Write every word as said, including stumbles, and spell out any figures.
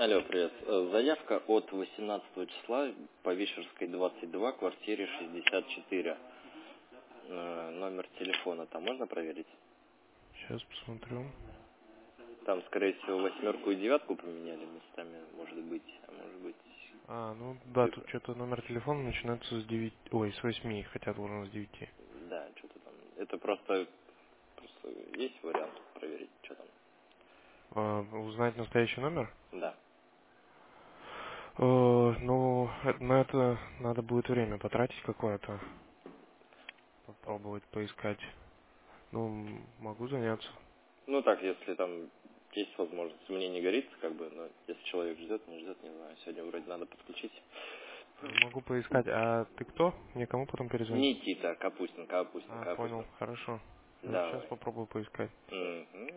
Алло, привет. Э, Заявка от восемнадцатого числа по Вишерской двадцать два, квартире шестьдесят четыре. Э, Номер телефона там можно проверить? Сейчас посмотрю. Там, скорее всего, восьмерку и девятку поменяли местами, может быть, а может быть... А, ну да, тут что-то номер телефона начинается с девяти, ой, с восьми, хотя должен с девяти. Да, что-то там... Это просто, просто есть вариант проверить, что там? А, узнать настоящий номер? Да. Э, ну, э, на это надо будет время потратить какое-то. Попробовать поискать. Ну, м, могу заняться. Ну так, если там есть возможность, мне не горит, как бы, но если человек ждет, не ждет, не знаю. Сегодня вроде надо подключить. Могу поискать. А ты кто? Мне кому потом перезвонить? Никита, Капустин, Капустин, А, Капустин. понял, хорошо. Сейчас Давай. попробую поискать. Угу.